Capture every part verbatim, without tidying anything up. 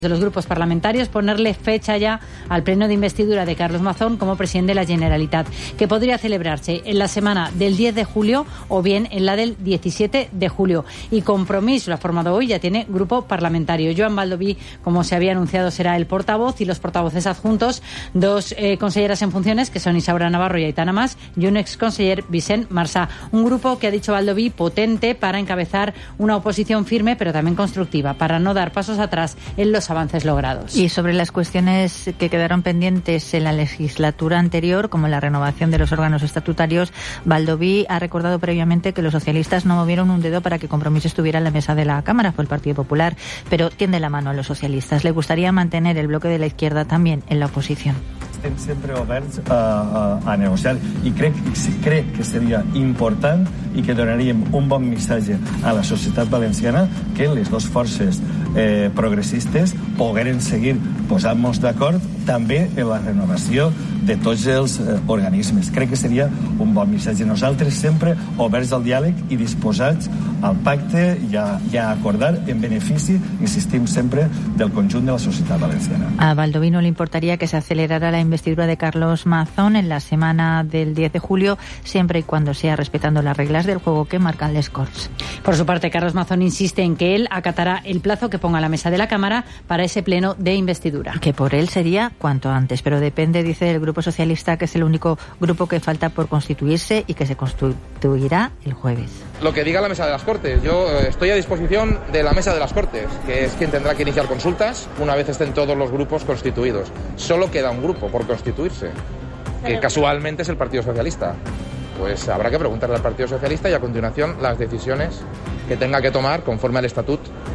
de los grupos parlamentarios ponerle fecha ya al pleno de investidura de Carlos Mazón como presidente de la Generalitat, que podría celebrarse en la semana del diez de julio o bien en la del diecisiete de julio. Y Compromís lo ha formado hoy, ya tiene grupo parlamentario. Joan Baldoví, como se había anunciado, será el portavoz, y los portavoces adjuntos, dos eh, conselleras en funciones, que son Isaura Navarro y Aitana Mas, y un exconseller, Vicent Marsá. Un grupo que, ha dicho Baldoví, potente para encabezar una oposición firme, pero también constructiva, para no dar pasos atrás en los avances logrados. Y sobre las cuestiones que quedaron pendientes en la legislatura anterior, como la renovación de los órganos estatutarios, Baldoví ha recordado previamente que los socialistas no movieron un dedo para que Compromís estuviera en la mesa de la Cámara, fue el Partido Popular, pero tiende la mano a los socialistas. Le gustaría mantener el bloque de la izquierda también en la oposición. Estem sempre oberts a, a, a negociar i crec, crec que seria important i que donaríem un bon missatge a la societat valenciana que les dues forces eh, progressistes pogueren seguir posant-nos d'acord també en la renovació de tots els eh, organismes. Crec que seria un bon missatge. Nosaltres sempre oberts al diàleg i disposats al pacte i a, i a acordar en benefici, insistim sempre, del conjunt de la societat valenciana. A Baldoví no le importaría que se acelerara la investidura de Carlos Mazón en la semana del diez de julio, siempre y cuando sea respetando las reglas del juego que marcan les Corts. Por su parte, Carlos Mazón insiste en que él acatará el plazo que ponga la mesa de la Cámara para ese pleno de investidura. Que por él sería cuanto antes, pero depende, dice, del Grupo Socialista, que es el único grupo que falta por constituirse y que se constituirá el jueves. Lo que diga la mesa de las Cortes. Yo estoy a disposición de la mesa de las Cortes, que es quien tendrá que iniciar consultas una vez estén todos los grupos constituidos. Solo queda un grupo por constituirse, que casualmente es el Partido Socialista. Pues habrá que preguntarle al Partido Socialista y a continuación las decisiones que tenga que tomar conforme al estatut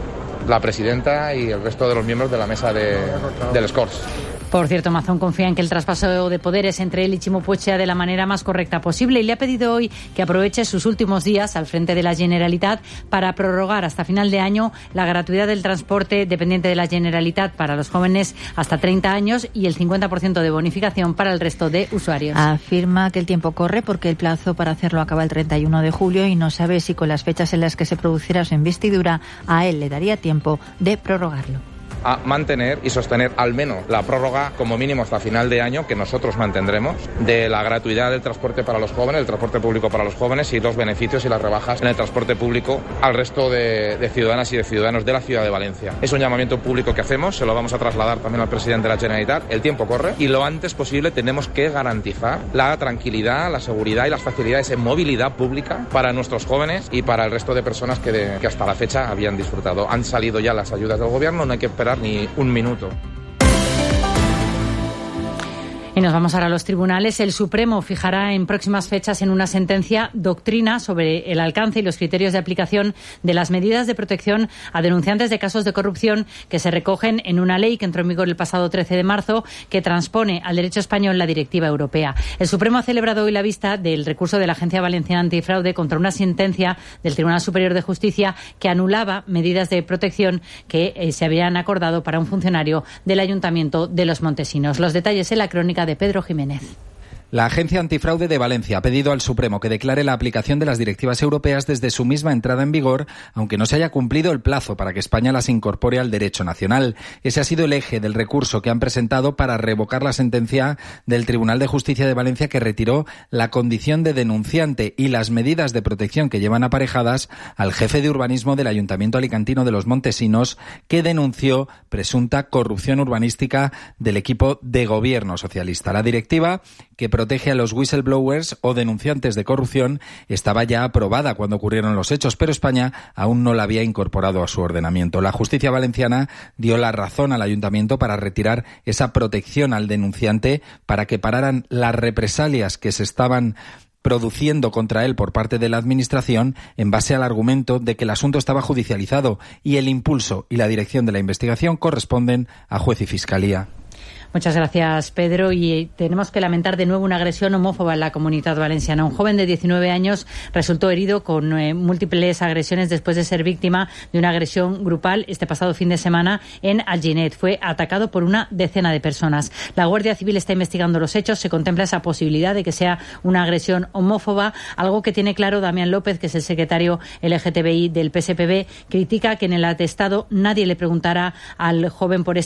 la presidenta y el resto de los miembros de la mesa de, de les Corts. Por cierto, Mazón confía en que el traspaso de poderes entre él y Ximo Puig sea de la manera más correcta posible y le ha pedido hoy que aproveche sus últimos días al frente de la Generalitat para prorrogar hasta final de año la gratuidad del transporte dependiente de la Generalitat para los jóvenes hasta treinta años y el cincuenta por ciento de bonificación para el resto de usuarios. Afirma que el tiempo corre porque el plazo para hacerlo acaba el treinta y uno de julio y no sabe si con las fechas en las que se producirá su investidura a él le daría tiempo de prorrogarlo. A mantener y sostener al menos la prórroga como mínimo hasta final de año, que nosotros mantendremos, de la gratuidad del transporte para los jóvenes, el transporte público para los jóvenes y los beneficios y las rebajas en el transporte público al resto de, de ciudadanas y de ciudadanos de la ciudad de Valencia. Es un llamamiento público que hacemos, se lo vamos a trasladar también al presidente de la Generalitat. El tiempo corre y lo antes posible tenemos que garantizar la tranquilidad, la seguridad y las facilidades en movilidad pública para nuestros jóvenes y para el resto de personas que, de, que hasta la fecha habían disfrutado. Han salido ya las ayudas del gobierno, no hay que esperar ni un minuto. Y nos vamos ahora a los tribunales. El Supremo fijará en próximas fechas en una sentencia doctrina sobre el alcance y los criterios de aplicación de las medidas de protección a denunciantes de casos de corrupción que se recogen en una ley que entró en vigor el pasado trece de marzo que transpone al derecho español la directiva europea. El Supremo ha celebrado hoy la vista del recurso de la Agencia Valenciana Antifraude contra una sentencia del Tribunal Superior de Justicia que anulaba medidas de protección que eh, se habían acordado para un funcionario del Ayuntamiento de Los Montesinos. Los detalles en la crónica de Pedro Jiménez. La Agencia Antifraude de Valencia ha pedido al Supremo que declare la aplicación de las directivas europeas desde su misma entrada en vigor, aunque no se haya cumplido el plazo para que España las incorpore al derecho nacional. Ese ha sido el eje del recurso que han presentado para revocar la sentencia del Tribunal de Justicia de Valencia que retiró la condición de denunciante y las medidas de protección que llevan aparejadas al jefe de urbanismo del Ayuntamiento alicantino de Los Montesinos, que denunció presunta corrupción urbanística del equipo de gobierno socialista. La directiva, que protege a los whistleblowers o denunciantes de corrupción, estaba ya aprobada cuando ocurrieron los hechos, pero España aún no la había incorporado a su ordenamiento. La justicia valenciana dio la razón al ayuntamiento para retirar esa protección al denunciante para que pararan las represalias que se estaban produciendo contra él por parte de la Administración en base al argumento de que el asunto estaba judicializado y el impulso y la dirección de la investigación corresponden a juez y fiscalía. Muchas gracias, Pedro. Y tenemos que lamentar de nuevo una agresión homófoba en la Comunitat Valenciana. Un joven de diecinueve años resultó herido con eh, múltiples agresiones después de ser víctima de una agresión grupal este pasado fin de semana en Alginet. Fue atacado por una decena de personas. La Guardia Civil está investigando los hechos. Se contempla esa posibilidad de que sea una agresión homófoba, algo que tiene claro Damián López, que es el secretario L G T B I del P S P B. Critica que en el atestado nadie le preguntara al joven por este